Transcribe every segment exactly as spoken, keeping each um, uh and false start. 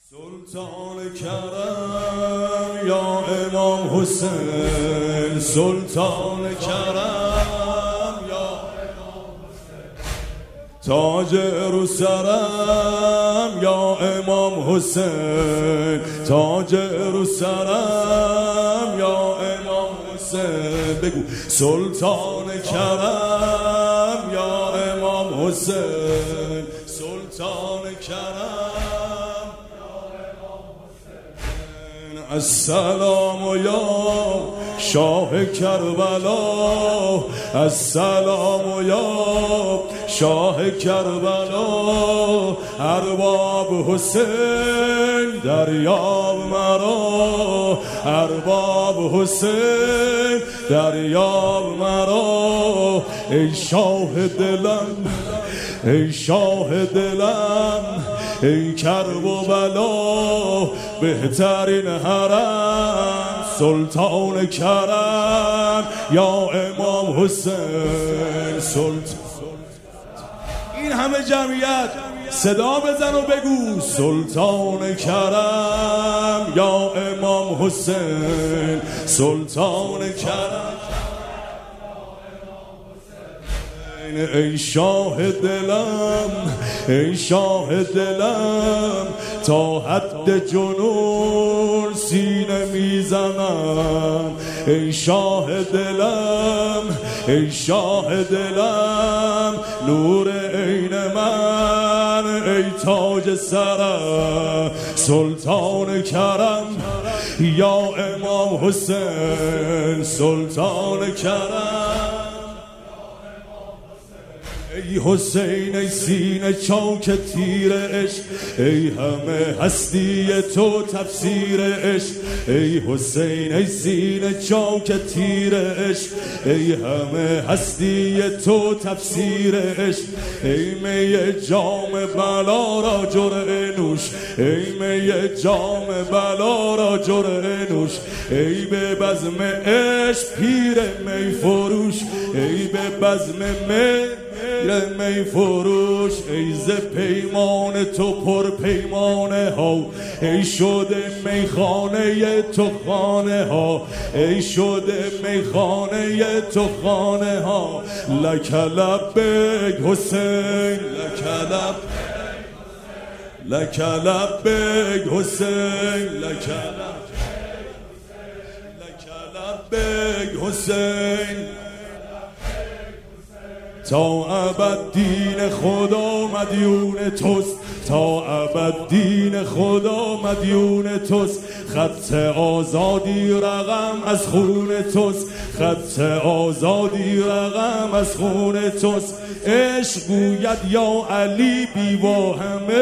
سلطان کرم یا امام حسین، سلطان کرم یا امام حسین، تاج رو سرم یا امام حسین، تاج رو سرم یا امام حسین. بگو سلطان کرم یا امام حسین، سلطان کرم. السلام یا شاه کربلا، السلام یا شاه کربلا. ارباب حسین دریاب مرا، ارباب حسین دریاب مرا. ای شاه دلم، ای شاه دلم، ای کرب و بلا، بهترین حرم سلطان کرم یا امام حسین. سلطان این همه جمعیت صدا بزن و بگو سلطان کرم یا امام حسین، سلطان کرم. ای شاه دلم، ای شاه دلم، تا حد جنون سینه میزنم. ای شاه دلم، ای شاه دلم، نور عین من، ای تاج سرم سلطان کرم یا امام حسین، سلطان کرم. ای حسین ای سینه چاک تیر عشق، ای همه هستی تو تفسیر عشق. ای حسین ای سینه چاک تیر عشق، ای همه هستی تو تفسیر عشق. ای می جام بلا را جرعه نوش، ای می جام بلا را جرعه نوش. ای به بزم عشق پیر می فروش، ای به بزم می می فروش. ای ز پیمان تو پر پیمانه ها، ای شده میخانه تو خانه ها، ای شده میخانه تو خانه ها. لک لبیک حسین، لک لبیک، لک لبیک حسین، لک لبیک حسین. تا ابد دین خدا مدیون توست، تا ابد دین خدا مدیون توست. خط آزادی رقم از خون توست، خط آزادی رقم از خون توست. عشق گوید یا علی بیوا همه،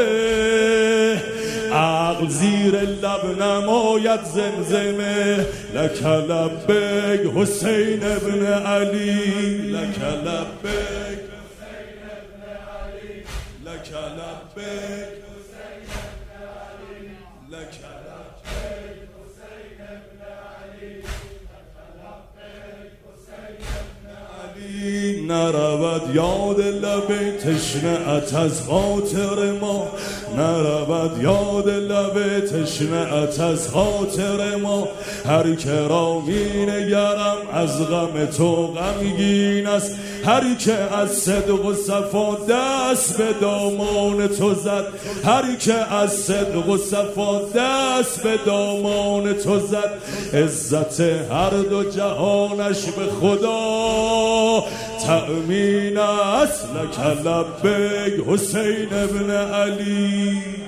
عقل زیر لب نماید زمزمه. لک لبیک حسین ابن علی، لک لبیک حسین ابن علی، لک لبیک حسین ابن علی، لک لبیک حسین ابن علی، لک لبیک حسین ابن علی. نرود یاد لب تشنه‌ات از خاطر ما، نرود یاد لب تشنه‌ات از خاطر ما. هر که را می نگرم از غم تو غمگین است، هر که از صدق و صفا دست به دامان تو زد، هر که از صدق و صفا دست به دامان تو زد. عزت هر دو جهانش به خدا تأمین است. لک لبیک حسین ابن علی.